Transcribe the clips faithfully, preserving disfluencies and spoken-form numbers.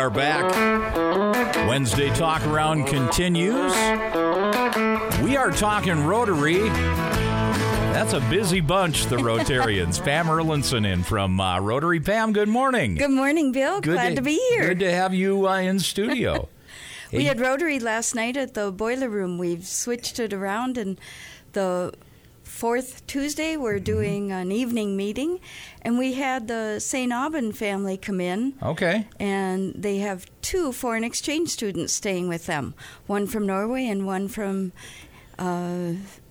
are back. Wednesday Talk Around continues. We are talking Rotary. That's a busy bunch, the Rotarians. Pam Erlinson in from uh, Rotary. Pam, good morning. Good morning, Bill. Good Glad to, to be here. Good to have you uh, in studio. We Hey. had Rotary last night at the boiler room. We've switched it around, and the fourth Tuesday we're doing an evening meeting, and we had the Saint Aubin family come in. Okay. And they have two foreign exchange students staying with them, one from Norway and one from uh,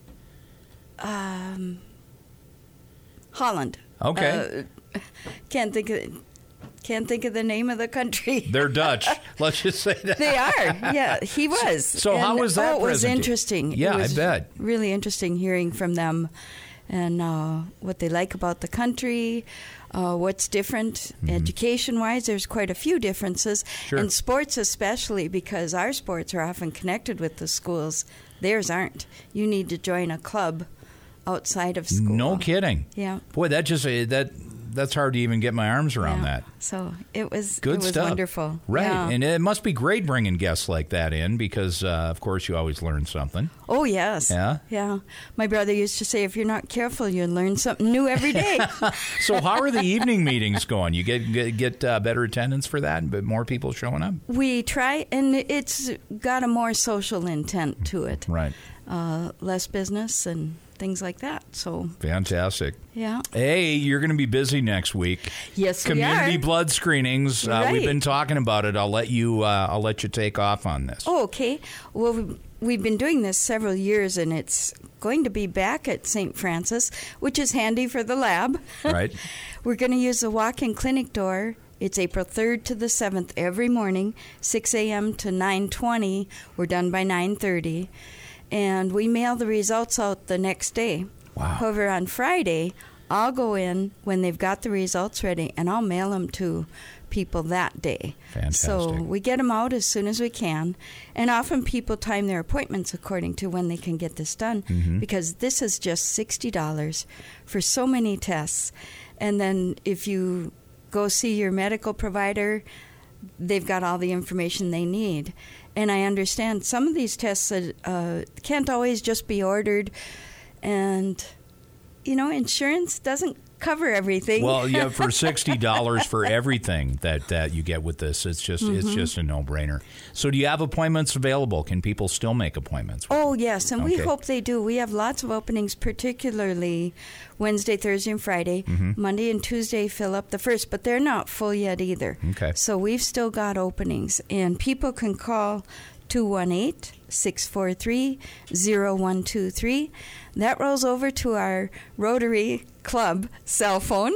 um, Holland. Okay. Uh, can't think of can't think of the name of the country. They're Dutch. Let's just say that. They are. Yeah, he was. So, so how And, was that Oh, it was presentation? interesting. Yeah, it was I bet. Really interesting hearing from them and uh, what they like about the country, uh, what's different Mm-hmm. education-wise. There's quite a few differences. Sure. And sports especially, because our sports are often connected with the schools. Theirs aren't. You need to join a club outside of school. No kidding. Yeah. Boy, that just uh, that that's hard to even get my arms around Yeah. that. So it was Good it was stuff. wonderful. Right. Yeah. And it must be great bringing guests like that in because, uh, of course, you always learn something. Oh, yes. Yeah? Yeah. My brother used to say, if you're not careful, you learn something new every day. So how are the evening meetings going? You get get, get uh, better attendance for that, but more people showing up? We try, and it's got a more social intent to it. Right. Uh, less business and things like that. So, Fantastic. yeah. Hey, you're going to be busy next week. Yes, Community we are. blood screenings. Uh, We've Right. been talking about it. I'll let you. Uh, I'll let you take off on this. Oh, okay. Well, we- we've been doing this several years, and it's going to be back at Saint Francis, which is handy for the lab. Right. We're going to use the walk-in clinic door. It's April third to the seventh every morning, six a.m. to nine twenty. We're done by nine thirty. And we mail the results out the next day. Wow. However, on Friday, I'll go in when they've got the results ready, and I'll mail them to people that day. Fantastic. So we get them out as soon as we can. And often people time their appointments according to when they can get this done, Mm-hmm. because this is just sixty dollars for so many tests. And then if you go see your medical provider, they've got all the information they need. And I understand some of these tests uh, can't always just be ordered. And, you know, insurance doesn't cover everything. Well, yeah, for sixty dollars for everything that, that you get with this, it's just Mm-hmm. it's just a no-brainer. So do you have appointments available? Can people still make appointments? Oh, yes, and we Okay. hope they do. We have lots of openings, particularly Wednesday, Thursday, and Friday. Mm-hmm. Monday and Tuesday fill up the first, but they're not full yet either. Okay. So we've still got openings, and people can call two one eight, six four three, zero one two three. That rolls over to our Rotary Club cell phone,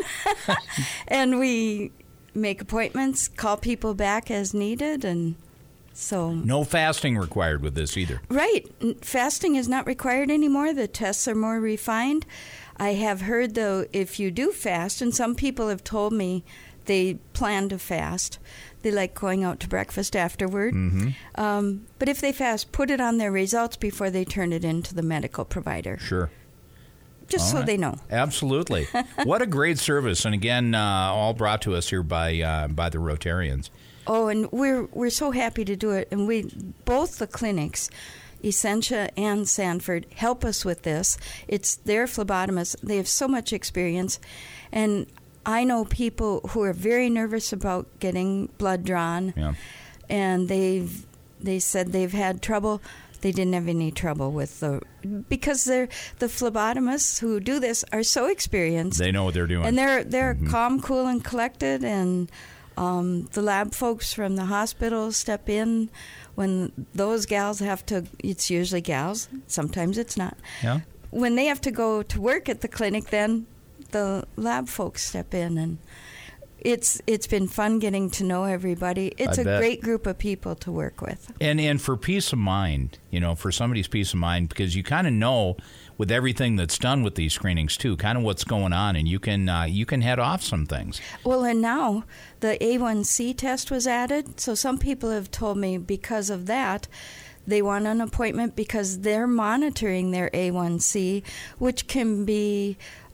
and we make appointments, call people back as needed, and so... No fasting required with this either. Right. N- Fasting is not required anymore. The tests are more refined. I have heard, though, if you do fast, and some people have told me they plan to fast, they like going out to breakfast afterward. Mm-hmm. Um, but if they fast, put it on their results before they turn it into the medical provider, Sure. just All so right. they know. Absolutely. What a great service. And again, uh, all brought to us here by uh, by the Rotarians. Oh, and we're we're so happy to do it. And we both the clinics, Essentia and Sanford, help us with this. It's their phlebotomists. They have so much experience. And I know people who are very nervous about getting blood drawn. Yeah. And they've they said they've had trouble. They didn't have any trouble with the because they're the phlebotomists who do this are so experienced. They know what they're doing. And they're they're Mhm. calm, cool, and collected, and um, the lab folks from the hospital step in when those gals have to. It's usually gals. Sometimes it's not. Yeah. When they have to go to work at the clinic, then the lab folks step in, and it's it's been fun getting to know everybody. It's I a bet. great group of people to work with. And and for peace of mind, you know, for somebody's peace of mind, because you kind of know with everything that's done with these screenings too, kind of what's going on, and you can uh, you can head off some things. Well, and now the A one C test was added, so some people have told me because of that, they want an appointment because they're monitoring their A one C, which can be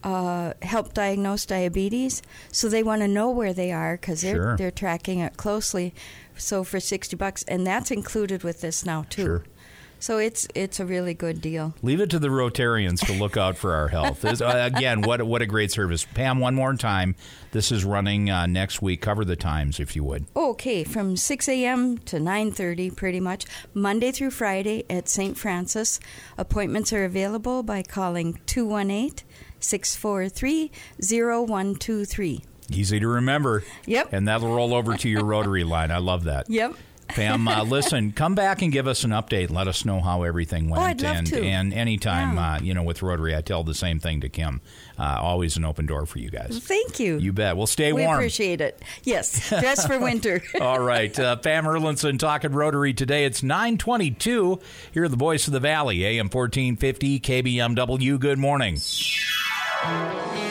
uh, help diagnose diabetes. So they want to know where they are because they're, Sure. they're tracking it closely. So for sixty bucks, and that's included with this now, too. Sure. So it's it's a really good deal. Leave it to the Rotarians to look out for our health. This, uh, again, what what a great service. Pam, one more time. This is running uh, next week. Cover the times, if you would. Okay, from six a.m. to nine thirty, pretty much, Monday through Friday at Saint Francis. Appointments are available by calling two one eight, six four three, zero one two three. Easy to remember. Yep. And that'll roll over to your Rotary line. I love that. Yep. Pam, uh, listen, come back and give us an update. Let us know how everything went. Oh, I'd love and, to. And anytime, Yeah. uh, you know, with Rotary, I tell the same thing to Kim. Uh, always an open door for you guys. Thank you. You bet. Well, stay we warm. appreciate it. Yes, dress for winter. All right. Uh, Pam Erlinson talking Rotary today. It's nine twenty-two. Here are the Voice of the Valley, A M fourteen fifty, K B M W. Good morning.